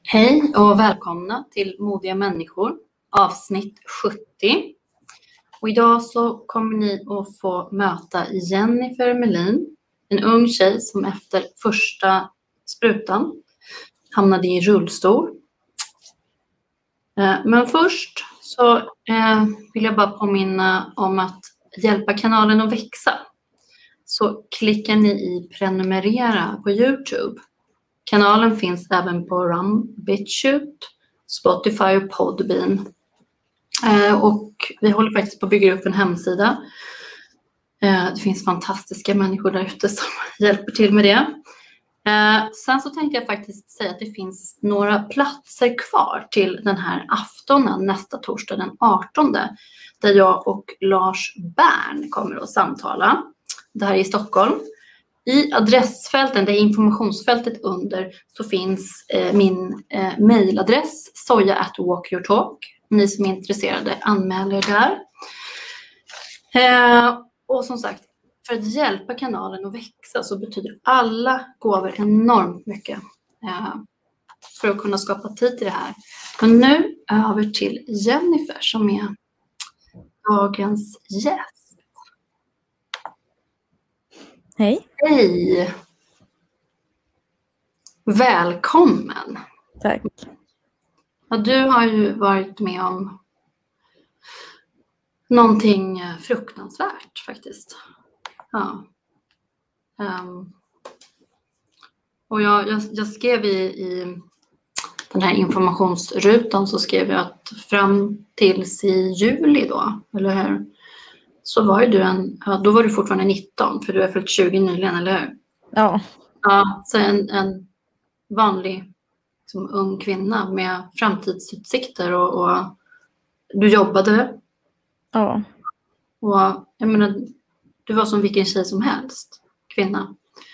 Hej och välkomna till Modiga människor, avsnitt 70. Och idag så kommer ni att få möta Jennifer Melin, en ung tjej som efter första sprutan hamnade i rullstol. Men först så vill jag bara påminna om att hjälpa kanalen att växa. Så klickar ni i prenumerera på YouTube. Kanalen finns även på Rumbichute, Spotify och Podbean. Och vi håller faktiskt på att bygga upp en hemsida. Det finns fantastiska människor där ute som hjälper till med det. Sen så tänkte jag faktiskt säga att det finns några platser kvar till den här aftonen nästa torsdag den 18. Där jag och Lars Bern kommer att samtala. Det här är i Stockholm. I adressfälten, det är informationsfältet under, så finns min mejladress soja@walkyourtalk. Ni som är intresserade anmäler där. Och som sagt, för att hjälpa kanalen att växa så betyder alla gåvor enormt mycket för att kunna skapa tid till det här. Men nu över till Jennifer som är dagens gäst. Hej. Hej! Välkommen! Tack. Ja, du har ju varit med om någonting fruktansvärt faktiskt. Ja. Och jag skrev i den här informationsrutan så skrev jag att fram tills i juli då, eller hur? Så var ju du då var du fortfarande 19 för du har fyllt 20 nyligen, eller hur? Ja. Ja, så en vanlig som ung kvinna med framtidsutsikter och du jobbade. Ja. Och jag menar, du var som vilken tjej som helst, kvinna.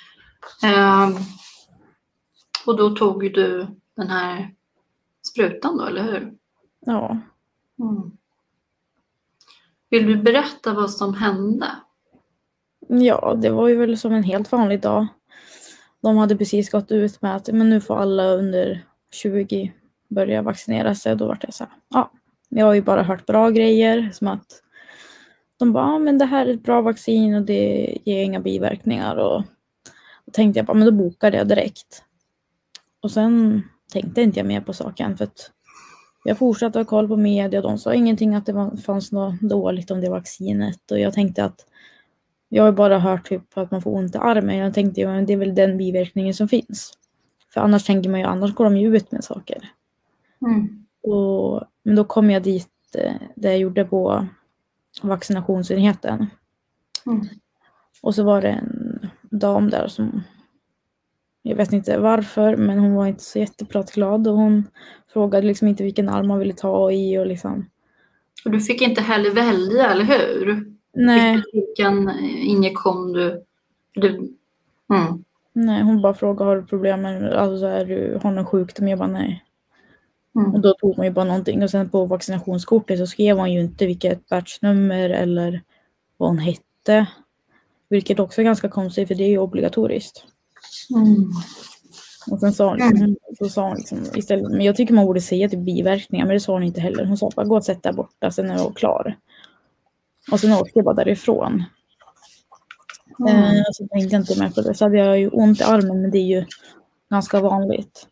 Och då tog ju du den här sprutan då, eller hur? Ja. Mm. Vill du berätta vad som hände? Ja, det var ju väl som en helt vanlig dag. De hade precis gått ut med att men nu får alla under 20 börja vaccinera sig. Då var det så här, ja, jag har ju bara hört bra grejer. Som att de bara, men det här är ett bra vaccin och det ger inga biverkningar. Och tänkte jag bara, men då bokade jag direkt. Och sen tänkte inte jag mer på saken för att jag fortsatte ha koll på media och de sa ingenting att det fanns något dåligt om det vaccinet. Och jag tänkte att jag har bara hört typ att man får ont i armen. Jag tänkte att det är väl den biverkningen som finns. För annars tänker man ju, annars går de ju ut med saker. Mm. Men då kom jag dit där jag gjorde på vaccinationsenheten. Mm. Och så var det en dam där som, jag vet inte varför, men hon var inte så jättepratglad och hon frågade liksom inte vilken arm man ville ta i och liksom. Och du fick inte heller välja, eller hur? Nej. Vilken injektion du... Mm. Nej, hon bara frågade, har du problem med, alltså har någon sjukdom? Jag bara nej. Mm. Och då tog man ju bara någonting och sen på vaccinationskortet så skrev man ju inte vilket batchnummer eller vad hon hette. Vilket också är ganska konstigt för det är ju obligatoriskt. Mm. Och sen sa hon liksom istället, men jag tycker man borde säga till biverkningar, men det sa hon inte heller. Hon sa bara gå och sätt där borta, sen är jag klar. Och sen åkte jag bara därifrån. Så tänkte jag inte med på det. Så hade jag ju ont i armen, men det är ju ganska vanligt.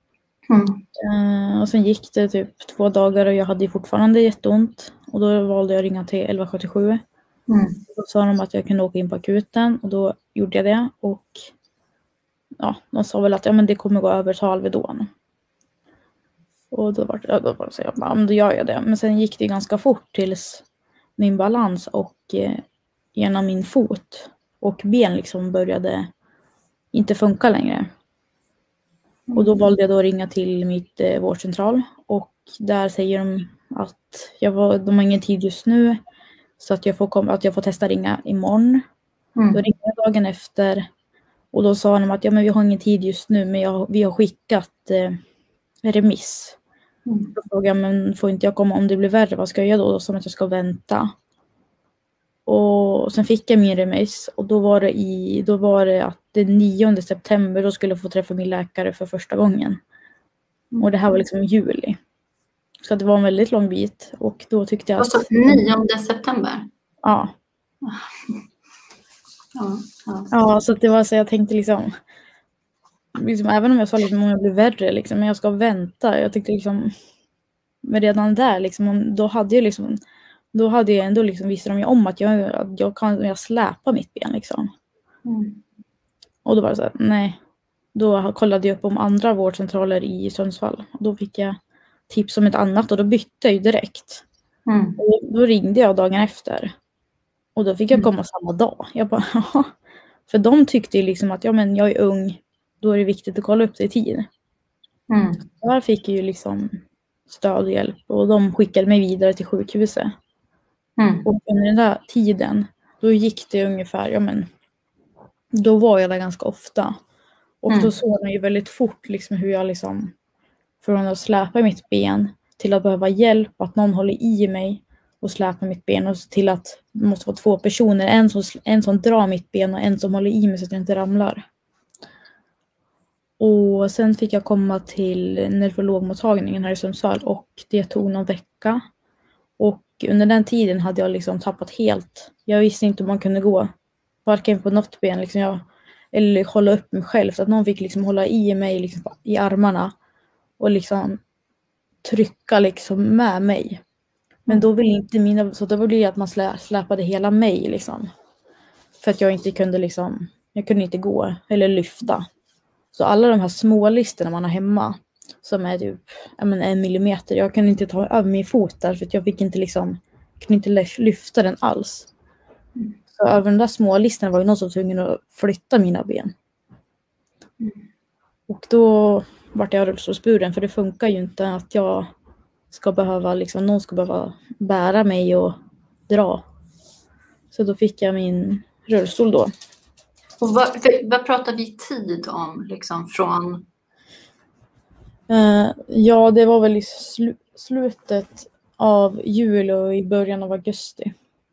Och sen gick det typ 2 dagar och jag hade ju fortfarande jätteont. Och då valde jag att ringa till 1177. Då sa de att jag kunde åka in på akuten och då gjorde jag det. Och ja, de sa väl att ja, men det kommer gå över till Alvedon. Och då var det så jag bara, men då gör jag det. Men sen gick det ganska fort tills min balans och ena min fot och ben liksom började inte funka längre. Och då valde jag då att ringa till mitt vårdcentral och där säger de att de har ingen tid just nu så att jag får testa ringa imorgon. Då ringde jag dagen efter och då sa de att ja, men vi har ingen tid just nu men vi har skickat remiss. Då frågade jag, men får inte jag komma om det blir värre, vad ska jag göra då? Då sa de att jag ska vänta. Och sen fick jag min remiss och då var det att den 9 september då skulle jag få träffa min läkare för första gången. Och det här var liksom juli. Så det var en väldigt lång bit. Och då tyckte jag att... Alltså 9 september? Ja. Ja, så det var så jag tänkte liksom även om jag sa liksom om jag blir värre liksom, men jag ska vänta. Jag tyckte liksom, men redan där liksom, då hade jag ändå liksom, visste de ju om att jag släpar mitt ben liksom. Och då var det så här, nej. Då kollade jag upp om andra vårdcentraler i Sundsvall. Och då fick jag tips om ett annat och då bytte jag ju direkt. Och då ringde jag dagen efter. Och då fick jag komma samma dag. Jag bara, jaha. För de tyckte ju liksom att men jag är ung. Då är det viktigt att kolla upp det i tid. Där fick jag ju liksom stöd och hjälp. Och de skickade mig vidare till sjukhuset. Och under den där tiden, då gick det ungefär, då var jag där ganska ofta. Och då såg man ju väldigt fort liksom hur jag liksom, från att släpa mitt ben till att behöva hjälp, att någon håller i mig och släpar mitt ben, och till att det måste vara 2 personer, en som drar mitt ben och en som håller i mig så att jag inte ramlar. Och sen fick jag komma till neurologmottagningen här i Sundsvall och det tog någon vecka. Och under den tiden hade jag liksom tappat helt. Jag visste inte hur man kunde gå. Varken på något ben liksom eller hålla upp mig själv. Så att någon fick liksom hålla i mig liksom i armarna och liksom trycka liksom med mig. Men då vill inte så då blev det att man släpade hela mig liksom. För att jag inte kunde liksom, jag kunde inte gå eller lyfta. Så alla de här små listerna man har hemma som är typ 1 millimeter. Jag kunde inte ta över min fot där för att jag fick inte liksom, kunde inte lyfta den alls. Så över de där små listerna var ju någon som tvungen att flytta mina ben. Och då vart jag rullstolsburen, för det funkar ju inte att jag ska behöva liksom, någon ska behöva bära mig och dra. Så då fick jag min rullstol då. Och vad pratar vi tid om liksom från? Ja, det var väl i slutet av juli och i början av augusti.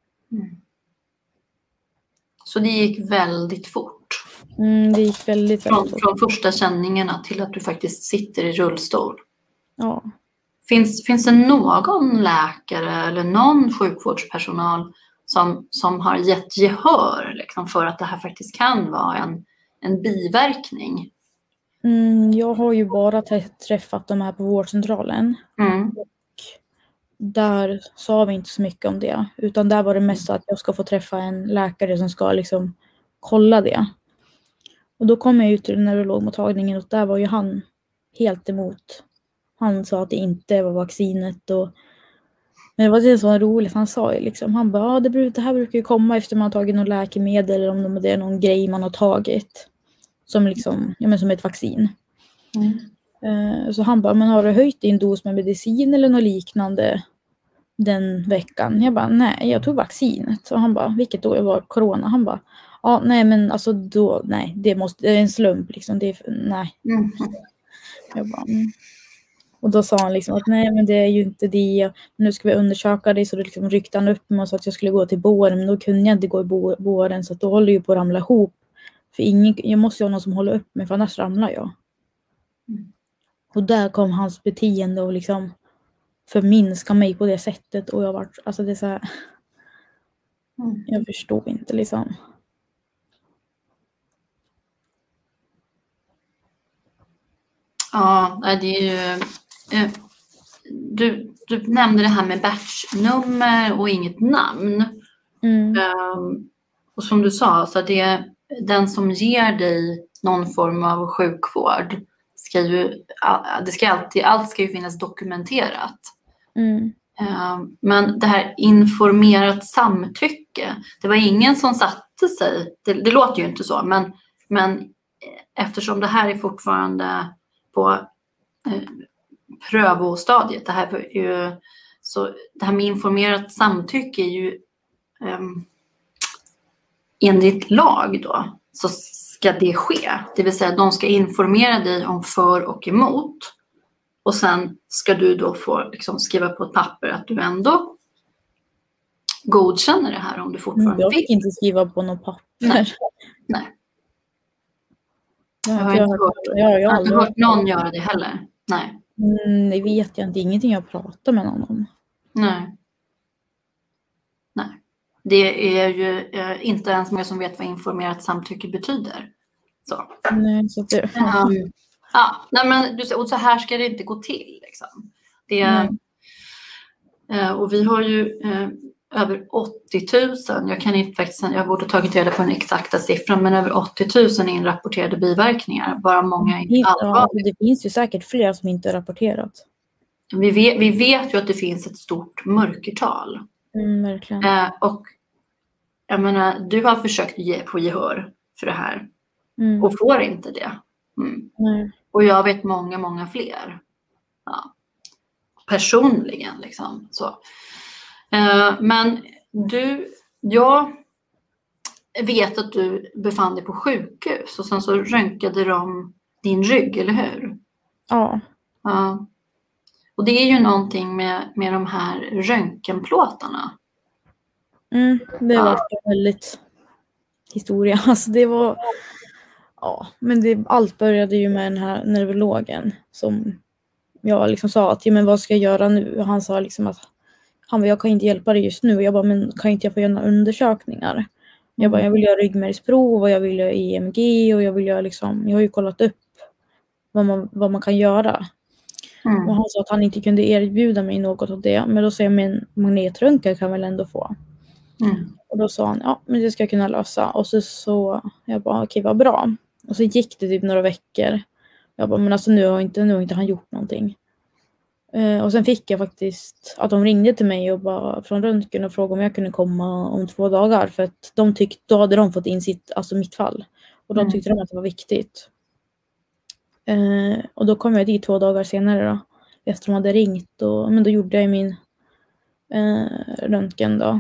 Så det gick väldigt fort? Det gick väldigt fort. Från första känningarna till att du faktiskt sitter i rullstol? Ja. Finns det någon läkare eller någon sjukvårdspersonal som har gett gehör liksom, för att det här faktiskt kan vara en biverkning? Jag har ju bara träffat de här på vårdcentralen. Och där sa vi inte så mycket om det. Utan där var det mest att jag ska få träffa en läkare som ska liksom kolla det. Och då kom jag ut till neurologmottagningen och där var ju han helt emot. Han sa att det inte var vaccinet. Men det var det som var roligt. Han sa ju liksom, han bara, det här brukar ju komma efter man har tagit någon läkemedel eller om det är någon grej man har tagit. Som liksom, som ett vaccin. Så han bara, men har du höjt din dos med medicin eller något liknande den veckan? Jag bara, nej, jag tog vaccinet. Och han bara, vilket då? Jag var corona. Han bara, ja, nej men alltså då, nej, det är en slump liksom. Nej. Jag bara, Och då sa han liksom att nej men det är ju inte det. Nu ska vi undersöka det, så det liksom ryckte han upp mig och sa att jag skulle gå till båren. Men då kunde jag inte gå i båren, så att då håller ju på att ramla ihop. För jag måste ju ha någon som håller upp mig, för annars ramlar jag. Och där kom hans beteende och liksom förminska mig på det sättet. Och jag var, alltså det är så här, jag förstår inte liksom. Ja, det är ju... Du nämnde det här med batchnummer och inget namn. Och som du sa, så den som ger dig någon form av sjukvård allt ska ju finnas dokumenterat. Men det här informerat samtycke, det var ingen som satte sig, det låter ju inte så, men eftersom det här är fortfarande på prövostadiet, det här med informerat samtycke är ju enligt lag då, så ska det ske. Det vill säga att de ska informera dig om för och emot. Och sen ska du då få liksom skriva på ett papper att du ändå godkänner det här om du fortfarande vill. Jag fick inte skriva på något papper. Nej. Jag har inte hört någon göra det heller. Nej. Det vet jag inte. Ingenting jag pratar med någon om. Nej. Det är ju inte ens många som vet vad informerat samtycke betyder. Så. Nej, så det... Nej, men och så här ska det inte gå till. Liksom. Och vi har ju över 80 000, jag borde tagit reda på den exakta siffran, men över 80 000 inrapporterade biverkningar, bara många allvarliga. Det finns ju säkert fler som inte har rapporterat. Vi vet ju att det finns ett stort mörkertal. Verkligen. Och jag menar, du har försökt få gehör för det här och får inte det. Och jag vet många fler. Ja. Personligen liksom. Så. Men jag vet att du befann dig på sjukhus och sen så röntgade de din rygg, eller hur? Ja. Och det är ju någonting med de här röntgenplåtarna. Det var väldigt historia. Alltså det var... Ja, men allt började ju med den här neurologen som jag liksom sa att men vad ska jag göra nu? Och han sa liksom att jag kan inte hjälpa dig just nu. Och jag bara, men kan inte jag få göra undersökningar? Jag bara, jag vill göra ryggmärgsprov och jag vill göra EMG och jag vill göra liksom, jag har ju kollat upp vad man kan göra. Och han sa att han inte kunde erbjuda mig något av det. Men då sa jag, men magnetröntgen kan väl ändå få. Och då sa han, ja men det ska jag kunna lösa. Och så jag bara, okej, vad bra. Och så gick det typ några veckor. Jag bara, men alltså nu har inte han gjort någonting. Och sen fick jag faktiskt att de ringde till mig och bara från röntgen och frågade om jag kunde komma om 2 dagar. För att då hade de fått in mitt fall. Och då tyckte de att det var viktigt. Och då kom jag dit 2 dagar senare då. Efter de hade ringt. Men då gjorde jag min röntgen då.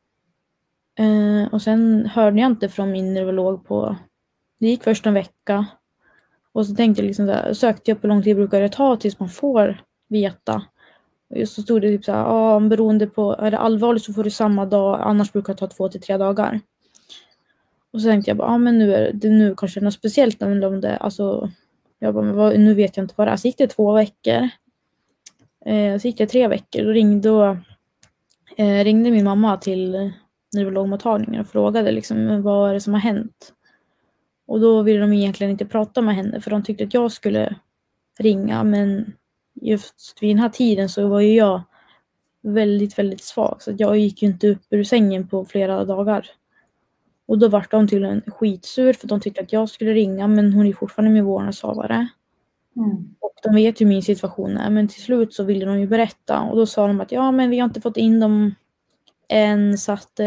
Och sen hörde jag inte från min neurolog det gick först en vecka. Och så tänkte jag liksom sökte jag på hur lång tid brukar det ta tills man får veta. Och så stod det typ beroende på, är det allvarligt så får du samma dag, annars brukar det ta 2 till 3 dagar. Och så tänkte jag bara, men nu kanske det är något speciellt om det, alltså, jag bara, men nu vet jag inte vad det är. Så gick det 2 veckor. Så gick det 3 veckor. Då ringde min mamma till neurologmottagningen och frågade liksom, vad är det som har hänt. Och då ville de egentligen inte prata med henne för de tyckte att jag skulle ringa. Men just vid den här tiden så var ju jag väldigt, väldigt svag. Så jag gick ju inte upp ur sängen på flera dagar. Och då var de tydligen skitsur för de tyckte att jag skulle ringa. Men hon är fortfarande min vårdnadshavare. Och de vet ju min situation. Men till slut så ville de ju berätta. Och då sa de att men vi har inte fått in dem än. Så att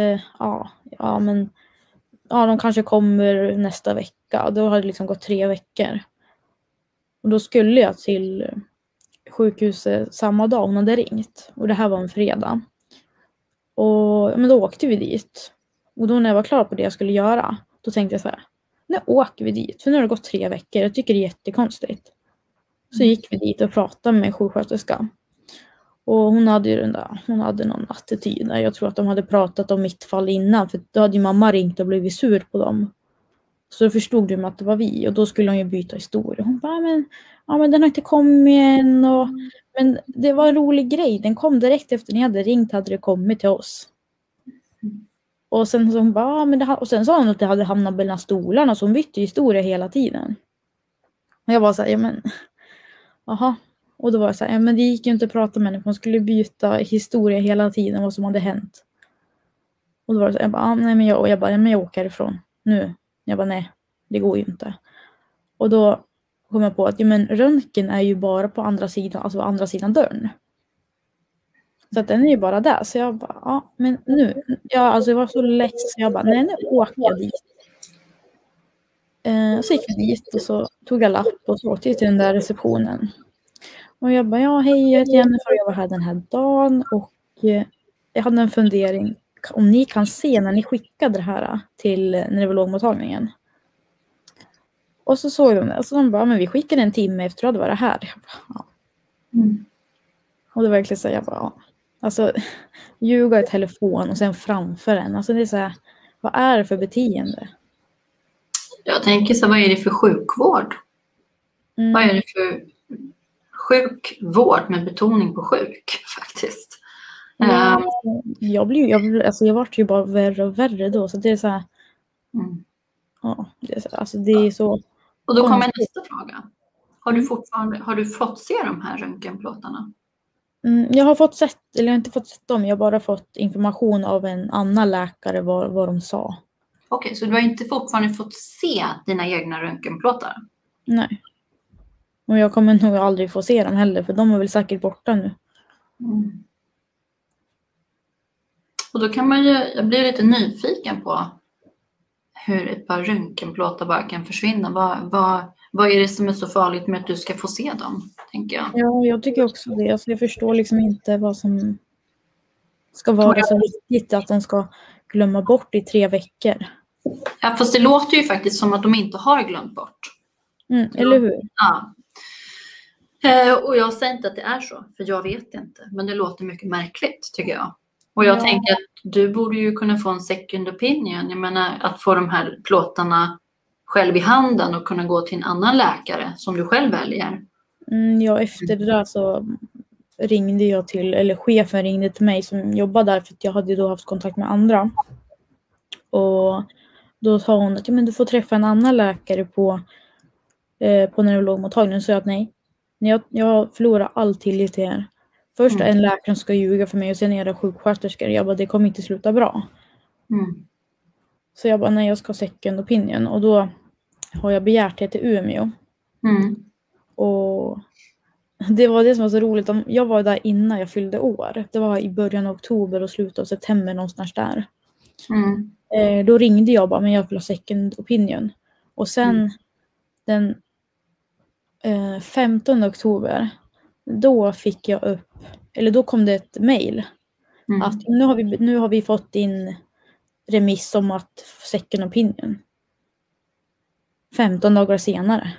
de kanske kommer nästa vecka. Då hade det liksom gått 3 veckor. Och då skulle jag till sjukhuset samma dag hon hade ringt. Och det här var en fredag. Men då åkte vi dit. Och då när jag var klar på det jag skulle göra. Då tänkte jag så här. Nu åker vi dit. För nu har det gått 3 veckor. Jag tycker det är jättekonstigt. Så gick vi dit och pratade med sjuksköterska. Och hon hade någon attityd där. Jag tror att de hade pratat om mitt fall innan. För då hade ju mamma ringt och blivit sur på dem. Så då förstod de att det var vi. Och då skulle hon ju byta historia. Hon bara, men den har inte kommit än. Men det var en rolig grej. Den kom direkt efter ni hade ringt. Hade det kommit till oss. Och sen så hon bara, och sen sa hon att det hade hamnat mellan stolarna. Så hon bytte historia hela tiden. Och jag bara så här, aha. Och då var jag så här, men det gick ju inte att prata med henne. För hon skulle byta historia hela tiden. Vad som hade hänt. Och då var det så här, jag bara, men jag åker härifrån nu. Jag bara, nej, det går ju inte. Och då kom jag på att röntgen är ju bara på andra sidan dörren. Så att den är ju bara där. Så jag bara, men nu. Jag var så lätt så jag bara, nej, nu åker jag dit. Så gick jag dit och så tog jag lapp och så åkte jag till den där receptionen. Och jag bara, hej, jag heter Jennifer och jag var här den här dagen. Och jag hade en fundering. Om ni kan se när ni skickade det här till neurologmottagningen. Och så såg de det. Och så de bara, men vi skickade en timme efter att det var det här. Jag bara, Och det var verkligen så jag bara, alltså ljuga i telefon och sen framför en. Alltså det är så här, vad är det för beteende? Jag tänker så, vad är det för sjukvård? Vad är det för sjukvård med betoning på sjuk faktiskt. Ja, jag vart ju bara värre och värre då, så det är så här. Ja, det är så. Och då kommer nästa fråga. Har du fått se de här röntgenplåtarna? Jag har inte fått sett dem, jag har bara fått information av en annan läkare vad de sa. Okej, så du har inte fortfarande fått se dina egna röntgenplåtar? Nej. Och jag kommer nog aldrig få se dem heller, för de är väl säkert borta nu. Och då kan jag blir lite nyfiken på hur ett par röntgenplåtar bara kan försvinna. Vad är det som är så farligt med att du ska få se dem, tänker jag? Ja, jag tycker också det. Alltså, jag förstår liksom inte vad som ska vara så viktigt att de ska glömma bort i 3 veckor. Ja, fast det låter ju faktiskt som att de inte har glömt bort. Eller hur? Ja. Och jag säger inte att det är så, för jag vet inte. Men det låter mycket märkligt, tycker jag. Och jag tänker att du borde ju kunna få en second opinion. Jag menar, att få de här plåtarna själv i handen och kunna gå till en annan läkare som du själv väljer. Ja, efter det där så ringde jag eller chefen ringde till mig som jobbade där, för att jag hade då haft kontakt med andra. Och då sa hon att men du får träffa en annan läkare på neurologmottagningen. Så jag att nej. Jag förlorar all tillit till er. Först en läkare ska ljuga för mig och sen är det sjuksköterskor. Jag bara, det kommer inte sluta bra. Så jag bara, nej, jag ska ha second opinion. Och då har jag begärt det till Umeå. Och det var det som var så roligt. Jag var där innan jag fyllde år. Det var i början av oktober och slutet av september någonstans där. Då ringde jag bara, men jag vill ha second opinion. Och sen den 15 oktober, då fick jag upp, eller då kom det ett mejl att nu har vi fått in remiss om att second opinion. 15 dagar senare.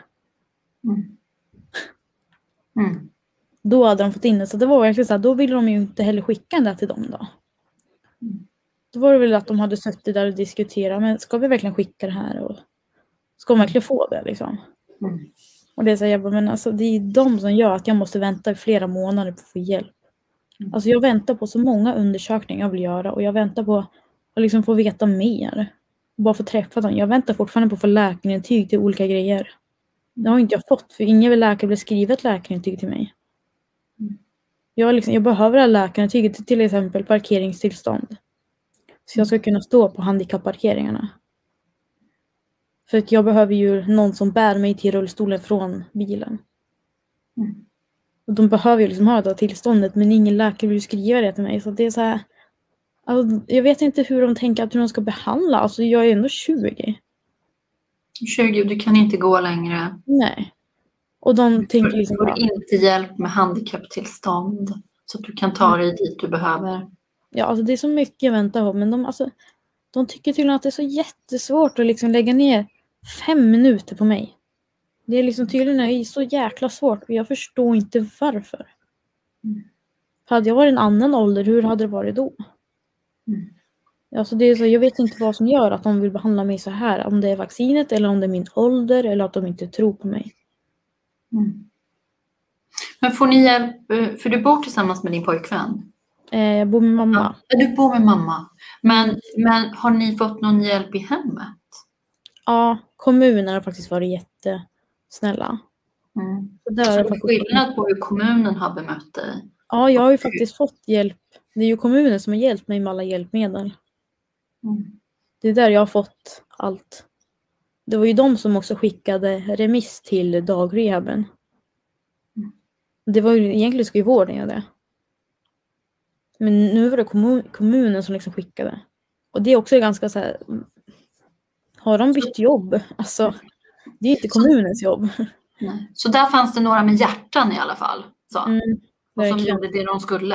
Då hade de fått in det, så det var verkligen så här, då ville de ju inte heller skicka det till dem då. Då var det väl att de hade suttit där och diskuterat, men ska vi verkligen skicka det här och ska de verkligen få det liksom? Och det är så här, men alltså det är de som gör att jag måste vänta i flera månader på att få hjälp. Alltså jag väntar på så många undersökningar jag vill göra, och jag väntar på att liksom få veta mer. Bara få träffa dem. Jag väntar fortfarande på att få läkarintyg till olika grejer. Det har inte jag fått, för ingen läkare vill skriva ett läkarintyg till mig. Jag behöver ha läkarintyget till exempel parkeringstillstånd. Så jag ska kunna stå på handikapparkeringarna. För att jag behöver ju någon som bär mig till rullstolen från bilen. Och de behöver ju liksom ha det tillståndet, men ingen läkare vill skriva det till mig. Så det är så här, alltså, jag vet inte hur de tänker att hur de ska behandla. Alltså jag är ändå 20. 20, du kan inte gå längre. Nej. Och de tänker liksom, du får inte hjälp med handikapptillstånd så att du kan ta dig dit du behöver. Ja, alltså det är så mycket jag väntar på, men de tycker tydligen att det är så jättesvårt att liksom lägga ner 5 minuter på mig. Det är liksom tydligen så jäkla svårt, och jag förstår inte varför. Hade jag varit en annan ålder, hur hade det varit då? Alltså det är så, jag vet inte vad som gör att de vill behandla mig så här. Om det är vaccinet, eller om det är min ålder, eller att de inte tror på mig. Men får ni hjälp, för du bor tillsammans med din pojkvän? Jag bor med mamma. Ja, du bor med mamma. Men har ni fått någon hjälp i hemmet? Ja, kommunen har faktiskt varit jättesnälla. Så det är skillnad på hur kommunen har bemött dig? Ja, jag har ju faktiskt fått hjälp. Det är ju kommunen som har hjälpt mig med alla hjälpmedel. Det är där jag har fått allt. Det var ju de som också skickade remiss till dagrehaben. Det var ju egentligen skulle vården göra det. Men nu var det kommunen som liksom skickade. Och det är också ganska så här, har de bytt jobb? Alltså, det är inte kommunens jobb. Nej. Så där fanns det några med hjärtan i alla fall. Så. Och som gjorde det de skulle.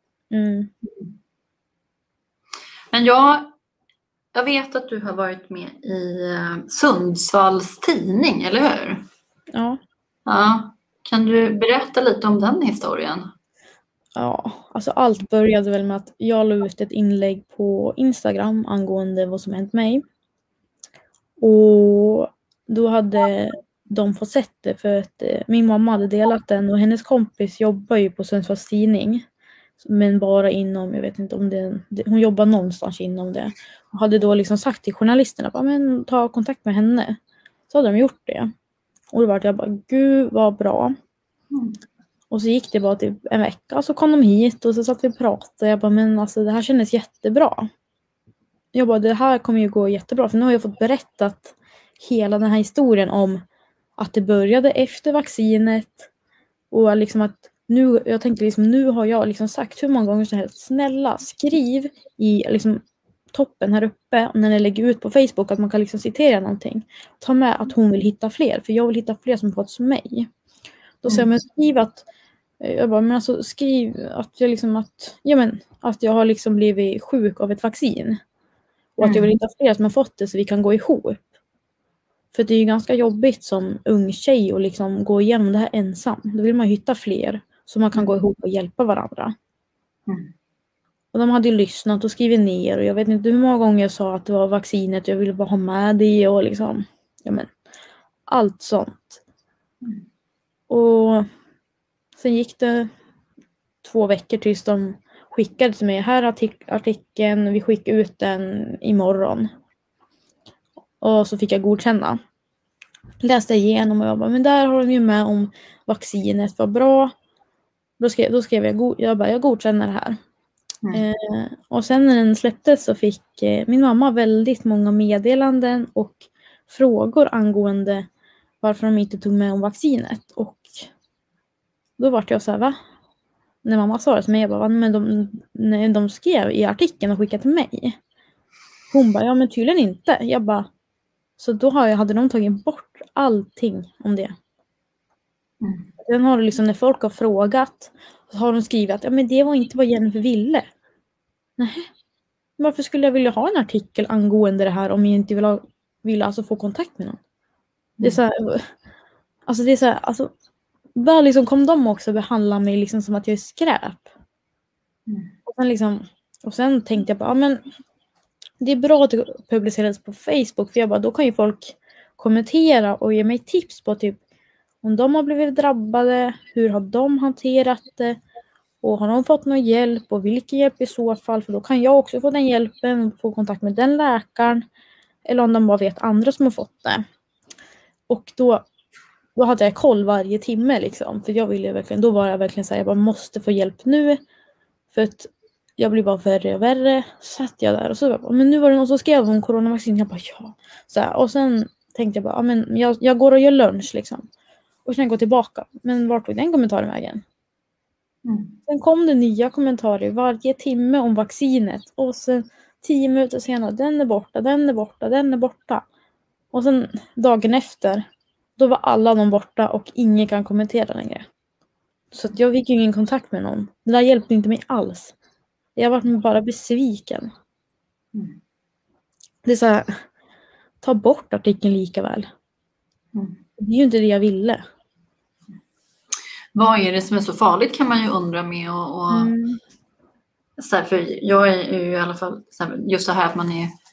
Men jag vet att du har varit med i Sundsvalls tidning, eller hur? Ja. Ja. Kan du berätta lite om den historien? Ja, alltså allt började väl med att jag la ut ett inlägg på Instagram angående vad som hänt mig. Och då hade de får sett det, för att min mamma hade delat den och hennes kompis jobbar ju på Sundsvalls Tidning, men bara inom, jag vet inte om hon jobbar någonstans inom det, och hade då liksom sagt till journalisterna bara, men ta kontakt med henne, så hade de gjort det. Och då var jag bara, gud vad bra. Och så gick det bara typ en vecka och så kom de hit och så satt vi och pratade. Jag bara, men alltså det här kändes jättebra. Jag bara, det här kommer ju gå jättebra, för nu har jag fått berättat hela den här historien om att det började efter vaccinet och liksom att nu, jag tänkte liksom, nu har jag liksom sagt hur många gånger som helst, snälla skriv i liksom toppen här uppe när ni lägger ut på Facebook att man kan liksom citera någonting. Ta med att hon vill hitta fler, för jag vill hitta fler som fått som mig. Då säger man, skriv att jag bara, men alltså skriv att jag liksom att jag har liksom blivit sjuk av ett vaccin. Och att jag vill hitta fler som har fått det så vi kan gå ihop. För det är ju ganska jobbigt som ung tjej att liksom gå igenom det här ensam. Då vill man hitta fler så man kan gå ihop och hjälpa varandra. Och de hade ju lyssnat och skrivit ner. Och jag vet inte hur många gånger jag sa att det var vaccinet. Jag ville bara ha med det och liksom, allt sånt. Och sen gick det 2 veckor tills de skickade till mig. Här artikeln, vi skickar ut den imorgon. Och så fick jag godkänna. Läste igenom och jag bara, men där har de ju med om vaccinet, var bra. Då skrev jag godkänner det här. Och sen när den släpptes så fick min mamma väldigt många meddelanden och frågor angående varför de inte tog med om vaccinet. Och då var jag så här, va? När mamma sa det till mig, jag bara, men när de skrev i artikeln och skickade till mig. Hon bara, ja men tydligen inte. Jag bara, så då hade de tagit bort allting om det. Sen har det liksom, när folk har frågat, så har de skrivit att ja, men det var inte vad Jennifer ville. Nej. Varför skulle jag vilja ha en artikel angående det här om jag inte vill alltså få kontakt med någon? Det är så här, alltså bara liksom kom de också behandla mig liksom som att jag är skräp. Och sen tänkte jag bara, ja, men det är bra att det publiceras på Facebook, för jag bara, då kan ju folk kommentera och ge mig tips på typ om de har blivit drabbade, hur har de hanterat det och har de fått någon hjälp och vilken hjälp i så fall, för då kan jag också få den hjälpen och få kontakt med den läkaren, eller om de bara vet andra som har fått det. Och då hade jag koll varje timme liksom, för då var jag verkligen så här, jag bara måste få hjälp nu, för att jag blir bara värre och värre. Satt jag där och så bara, men nu var det någon som skrev om coronavaccin. Jag bara, ja. Så här, och sen tänkte jag bara, ja, men jag går och gör lunch liksom. Och sen går tillbaka. Men vart tog den kommentaren vägen? Sen kom det nya kommentarer varje timme om vaccinet. Och sen 10 minuter senare, den är borta, den är borta, den är borta. Och sen dagen efter, då var alla de borta och ingen kan kommentera längre. Så att jag fick ju ingen kontakt med någon. Det där hjälpte inte mig alls. Jag var bara besviken. Det är så här, ta bort artikeln lika väl. Det är ju inte det jag ville. Vad är det som är så farligt, kan man ju undra med. Så här, för jag är ju i alla fall så här, just så här att man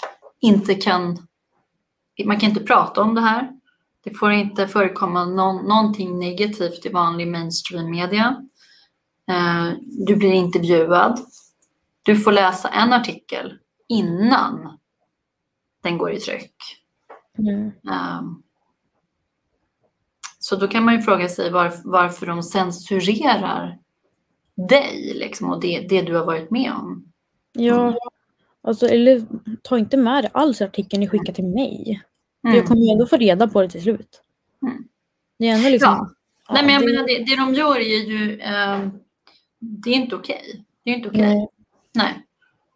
kan inte prata om det här. Det får inte förekomma någonting negativt i vanlig mainstream media. Du blir intervjuad. Du får läsa en artikel innan den går i tryck. Så då kan man ju fråga sig varför de censurerar dig liksom, och det du har varit med om. Ja, alltså, eller ta inte med det alls artikeln ni skickar till mig. Jag kommer ju ändå få reda på det till slut. Det är ändå liksom... Ja. Nej, men jag menar, det de gör är ju... det är inte okej. Det är inte okej. Nej.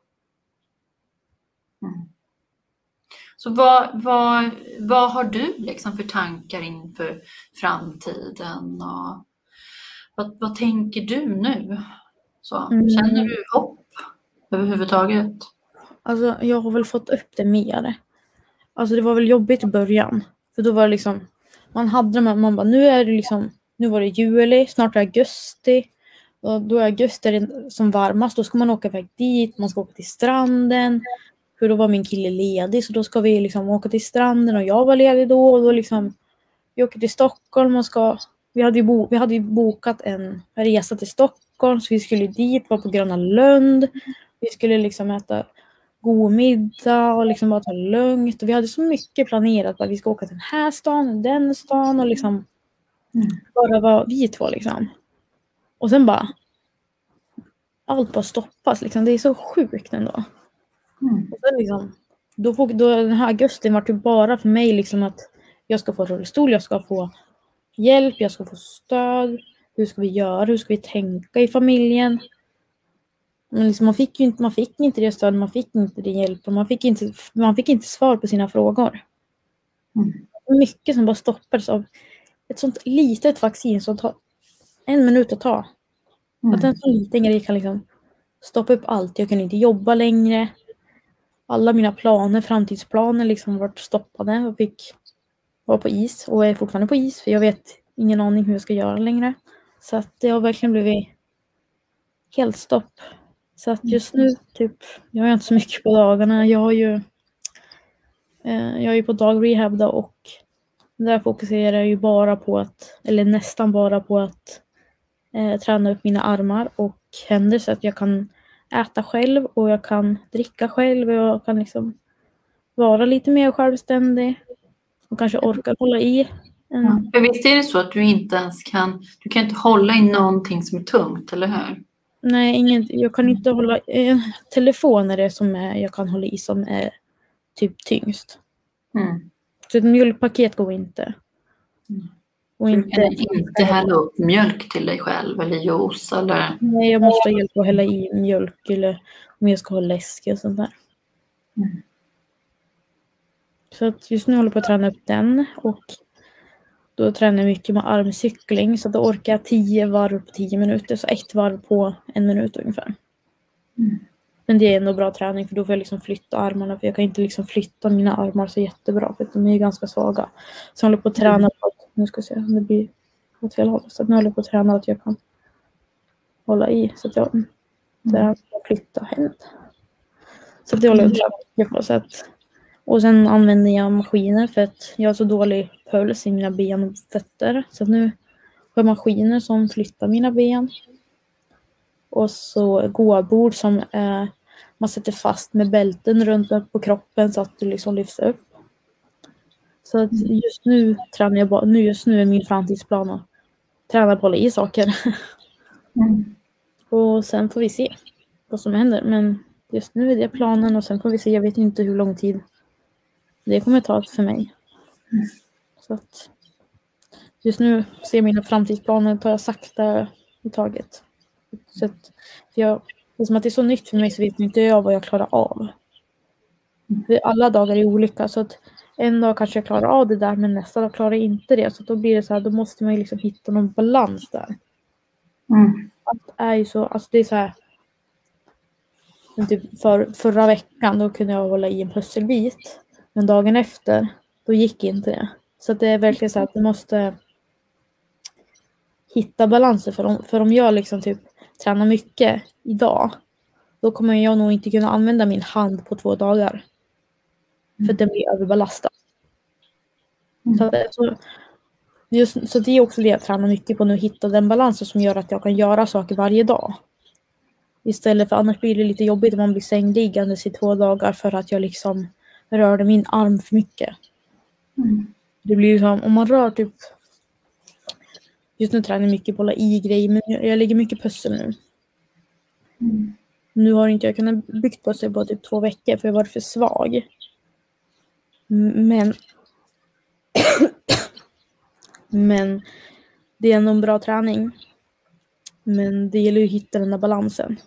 Så vad har du liksom för tankar inför framtiden? Och vad tänker du nu? Så, känner du hopp överhuvudtaget? Alltså, jag har väl fått upp det mer. Alltså, det var väl jobbigt i början. För då var det liksom... Man bara, nu var det juli, snart är augusti. Och då är augusti som varmast. Då ska man åka iväg dit, man ska åka till stranden. För då var min kille ledig, så då ska vi liksom åka till stranden och jag var ledig då. Och då liksom, vi åker till Stockholm och vi hade ju bokat en resa till Stockholm, så vi skulle dit, vara på Gröna Lund. Vi skulle liksom äta god middag och liksom bara ta det lugnt. Och vi hade så mycket planerat, att vi ska åka till den här stan, den stan och liksom bara vara vi två liksom. Och sen bara allt bara stoppas liksom. Det är så sjukt ändå. Och sen liksom då den här augusti var det bara för mig liksom att jag ska få rullstol, jag ska få hjälp, jag ska få stöd. Hur ska vi göra? Hur ska vi tänka i familjen? Men liksom man fick inte det stöd, man fick inte det hjälp och man fick inte svar på sina frågor. Mycket som bara stoppades av ett sånt litet vaccin som tar 1 minut att ta. Att en sån liten grej kan liksom stoppa upp allt. Jag kan inte jobba längre. Alla mina framtidsplaner liksom varit stoppade och fick vara på is. Och jag är fortfarande på is, för jag vet ingen aning hur jag ska göra längre. Så att det har verkligen blivit helt stopp. Så att just nu jag har inte så mycket på dagarna. Jag är ju på dagrehab då, och där fokuserar jag ju nästan bara på att träna upp mina armar och händer så att jag kan äta själv och jag kan dricka själv och jag kan liksom vara lite mer självständig och kanske orka hålla i. För visst är det så att du inte ens kan inte hålla i någonting som är tungt, eller hur? Nej, jag kan inte hålla telefon är det som jag kan hålla i som är typ tyngst. Så ett mjölkpaket går inte. Och inte hälla upp mjölk till dig själv eller juice eller... Nej, jag måste ha hjälp att hälla i mjölk eller om jag ska ha läsk och sånt där. Så att just nu håller jag på att träna upp den, och då tränar jag mycket med armcykling, så då orkar jag 10 varv på 10 minuter, så 1 varv på 1 minut ungefär. Men det är ändå bra träning, för då får jag liksom flytta armarna, för jag kan inte liksom flytta mina armar så jättebra, för de är ju ganska svaga. Så jag håller på att träna på att, nu ska jag se om det blir åt fel håll, så att nu håller jag på att träna att jag kan hålla i, så att jag kan flytta händer. Så att det håller jag att träna på, så att. Och sen använder jag maskiner för att jag har så dålig puls i mina ben och fötter. Så att nu har jag maskiner som flyttar mina ben. Och så gåbord som man sätter fast med bälten runt på kroppen så att det liksom lyfts upp. Så att just nu tränar jag bara, just nu är min framtidsplan att träna på alla i saker. Och sen får vi se vad som händer. Men just nu är det planen, och sen får vi se, jag vet inte hur lång tid det kommer ta för mig. Så att just nu ser mina framtidsplaner tar jag sakta i taget. Så att det är som att det är så nytt för mig, så vet inte jag vad jag klarar av. För alla dagar är olika, så att en dag kanske jag klarar av det där, men nästa dag klarar jag inte det. Så då blir det så här, då måste man ju liksom hitta någon balans där. Allt är ju så, alltså det är så här. Typ förra veckan då kunde jag hålla i en pusselbit. Men dagen efter, då gick inte det. Så det är verkligen så att du måste hitta balanser. För om jag liksom typ tränar mycket idag, då kommer jag nog inte kunna använda min hand på 2 dagar. För den blir överbelastad. Så det är också det jag tränar mycket på nu, hitta den balansen som gör att jag kan göra saker varje dag. Istället för annars blir det lite jobbigt om man blir sängliggandes i 2 dagar för att jag liksom rörde min arm för mycket. Det blir ju som om man rör typ. Just nu tränar jag mycket på alla i-grejer, men jag lägger mycket pussel nu. Nu har inte jag kunnat byggt pussel på typ 2 veckor för jag var för svag. Men men det är ändå en bra träning. Men det gäller ju att hitta den där balansen.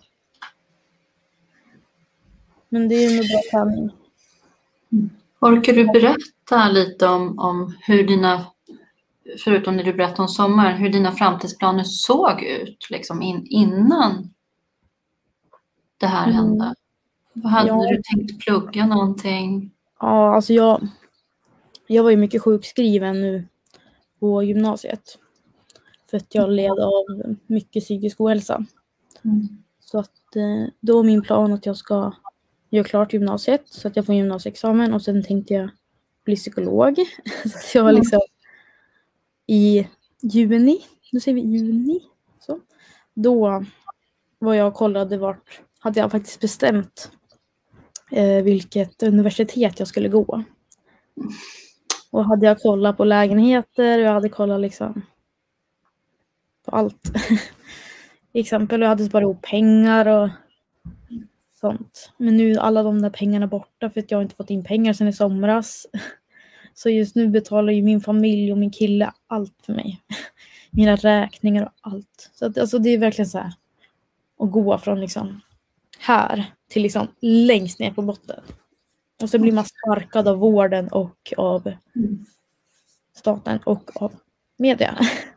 Men det är en bra träning. Orkar du berätta lite om hur förutom när du berättade om sommaren, hur dina framtidsplaner såg ut liksom innan det här hände? Vad hade du tänkt plugga någonting? Ja, alltså jag var ju mycket sjukskriven nu på gymnasiet. För att jag led av mycket psykisk ohälsa. Så att då var min plan att jag ska göra klart gymnasiet så att jag får gymnasieexamen, och sen tänkte jag bli psykolog. Så att jag liksom i juni, nu säger vi juni, så. Då var jag och kollade hade jag faktiskt bestämt vilket universitet jag skulle gå. Och hade jag kollat på lägenheter, och jag hade kollat liksom på allt. Exempel, jag hade sparat ihop pengar och sånt. Men nu är alla de där pengarna borta för att jag inte fått in pengar sedan i somras. Så just nu betalar ju min familj och min kille allt för mig. Mina räkningar och allt. Så att, alltså, det är verkligen så här att gå från liksom här till liksom längst ner på botten. Och så blir man sparkad av vården och av staten och av media.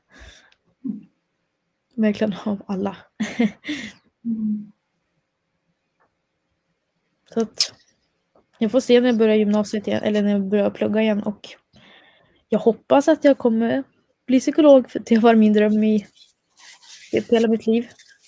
Verkligen av alla. Så att jag får se när jag börjar gymnasiet igen, eller när jag börjar plugga igen, och jag hoppas att jag kommer bli psykolog, för det var min dröm i hela mitt liv.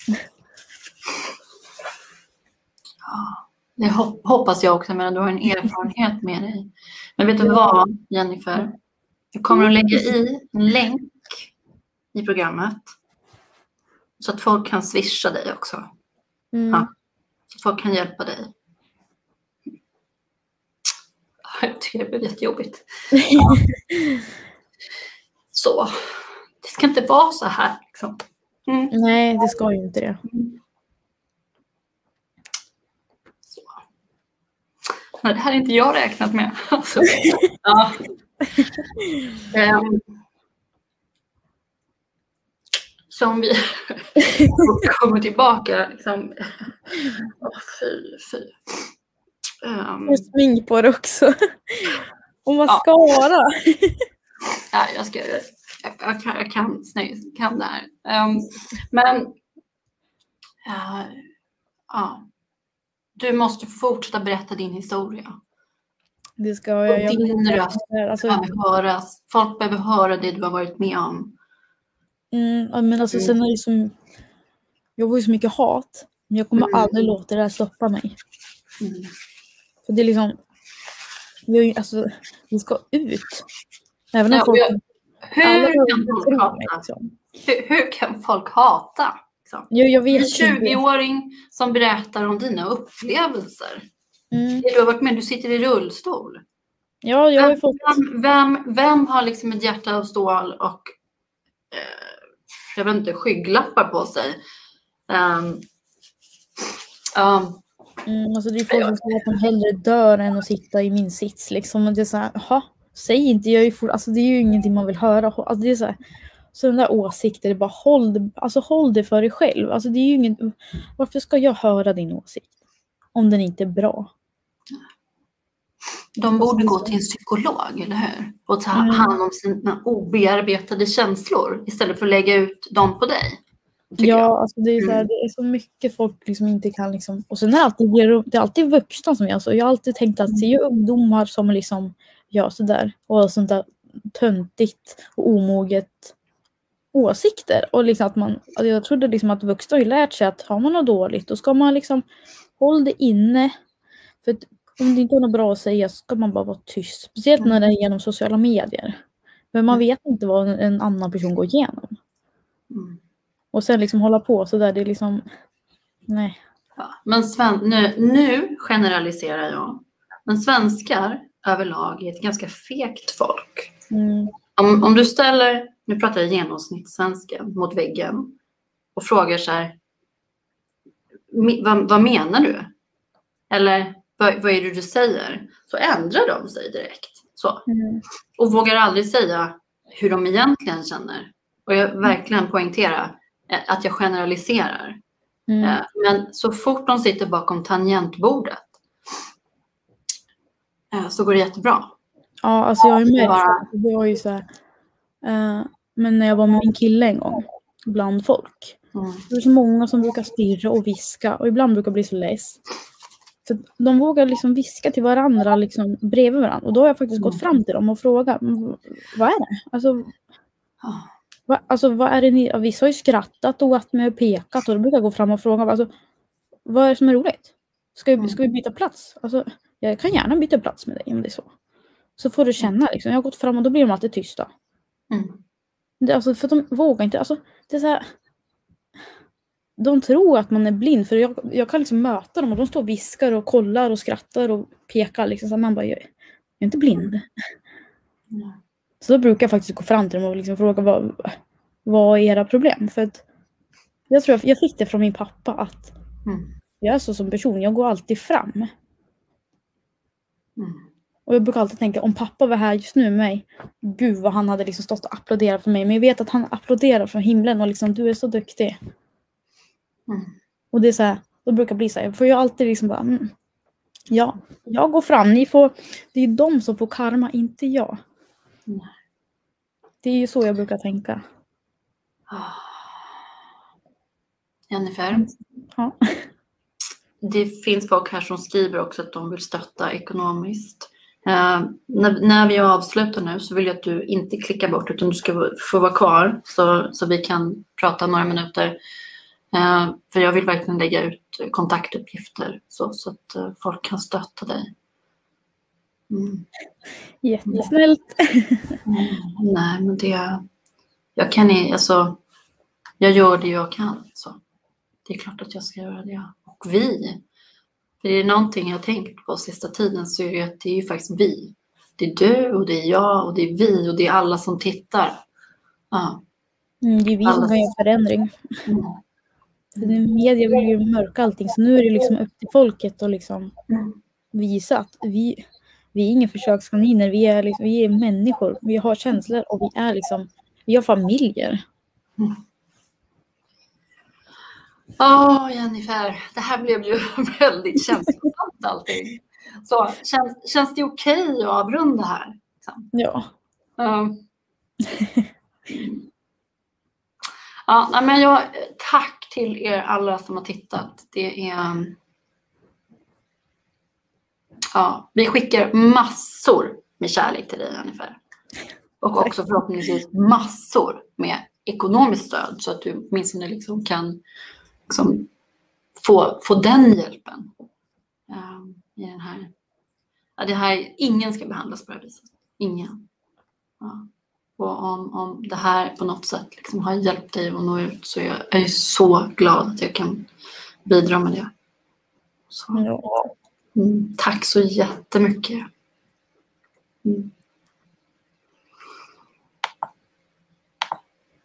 Ja, det hoppas jag också, men du har en erfarenhet med dig. Men vet du vad, Jennifer? Jag kommer att lägga i en länk i programmet så att folk kan swisha dig också. Ja, så att folk kan hjälpa dig. Jag tycker det blir jättejobbigt. Ja. Så, det ska inte vara så här liksom. Nej, det ska ju inte det. Så. Nej, det här är inte jag räknat med. Alltså, ja. Som vi kommer tillbaka liksom. Fy. Och smink på det också. Och mascara. Ja, jag kan det här. Men du måste fortsätta berätta din historia. Det ska jag. Din röst behöver höras. Folk behöver höra det du har varit med om. Men alltså sen är det som, jag får ju så mycket hat, men jag kommer aldrig låta det här stoppa mig. För det är liksom, vi ska ut. Även om folk, hur kan folk hata? Liksom? Jag vet en 20-åring som berättar om dina upplevelser. Det du har varit med, du sitter i rullstol. Ja, jag har fått... Vem har liksom ett hjärta av stål och jag vet inte, skygglappar på sig? Alltså det är folk som säger att de hellre dör än att sitta i min sits liksom. Och det är så här, säg inte, alltså det är ju ingenting man vill höra. Alltså det är så här, så den där åsikter, det är bara håll det för dig själv. Alltså det är ju inget, varför ska jag höra din åsikt om den inte är bra? De borde gå till en psykolog, eller hur? Och ta hand om sina obearbetade känslor istället för att lägga ut dem på dig. Ja, alltså det är så här, det är så mycket folk liksom inte kan liksom. Och sen är det alltid vuxna som jag så. Jag har alltid tänkt att det är ungdomar som liksom gör så där och sånt där töntigt och omoget åsikter, och liksom att jag trodde liksom att vuxna har lärt sig att har man något dåligt då ska man liksom hålla det inne, för att om det inte är något bra att säga så ska man bara vara tyst, speciellt när det är genom sociala medier, men man vet inte vad en annan person går igenom. Och sen liksom hålla på så där, det är liksom nej. Ja, men nu generaliserar jag. Men svenskar överlag är ett ganska fegt folk. Om du ställer, nu pratar jag genomsnittssvensken, mot väggen och frågar så här, vad menar du? Eller vad är det du säger? Så ändrar de sig direkt. Så. Och vågar aldrig säga hur de egentligen känner. Och jag verkligen poängterar att jag generaliserar. Men så fort de sitter bakom tangentbordet så går det jättebra. Ja, alltså jag är med. Det var ju så här, men när jag var med min kille en gång bland folk. Det är så många som brukar stirra och viska, och ibland brukar bli så less. För de vågar liksom viska till varandra liksom bredvid varandra. Och då har jag faktiskt gått fram till dem och frågat, vad är det? Alltså vad är det ni? Vissa har ju skrattat och gått med och pekat, och då brukar jag gå fram och fråga, alltså, vad är det som är roligt? Ska vi byta plats? Alltså, jag kan gärna byta plats med dig om det är så. Så får du känna liksom. Jag har gått fram och då blir de alltid tysta. Alltså, för de vågar inte. Alltså, det är så här, de tror att man är blind. För jag kan liksom möta dem och de står och viskar och kollar och skrattar och pekar. Liksom, så man bara, jag är inte blind. Mm. Så då brukar jag faktiskt gå fram till dem och liksom fråga vad är era problem? För att jag tror jag fick det från min pappa att jag är så som person. Jag går alltid fram. Och jag brukar alltid tänka, om pappa var här just nu med mig, gud vad han hade liksom stått och applåderat för mig. Men jag vet att han applåderar från himlen och liksom, du är så duktig. Och det är så här, då brukar det bli så här, för jag alltid liksom bara, ja, jag går fram, det är de som får karma, inte jag. Det är ju så jag brukar tänka. Jennifer? Ja. Det finns folk här som skriver också att de vill stötta ekonomiskt. När vi avslutar nu så vill jag att du inte klickar bort utan du ska få vara kvar så vi kan prata några minuter. För jag vill verkligen lägga ut kontaktuppgifter så att folk kan stötta dig. Jättesnällt. Nej, men jag gör det jag kan. Så. Det är klart att jag ska göra det. Och vi. För det är någonting jag har tänkt på sista tiden så är det att det är ju faktiskt vi. Det är du och det är jag och det är vi och det är alla som tittar. Ja. Det är vi som kan göra förändring. Media vill ju mörka allting så nu är det liksom upp till folket att liksom visa att vi är inga försökskaniner. Vi är människor. Vi har känslor och vi har familjer. Jennifer, det här blev ju väldigt känslosamt allting. Så känns det okej att avrunda här? Liksom? Ja. Tack till er alla som har tittat. Det är... vi skickar massor med kärlek till dig, Jennifer. Och också förhoppningsvis massor med ekonomiskt stöd så att du åtminstone liksom kan få den hjälpen i den här. Ingen ska behandlas på det här viset. Ingen. Ja. Och om det här på något sätt liksom har hjälpt dig att nå ut så är jag så glad att jag kan bidra med det. Så. Tack så jättemycket.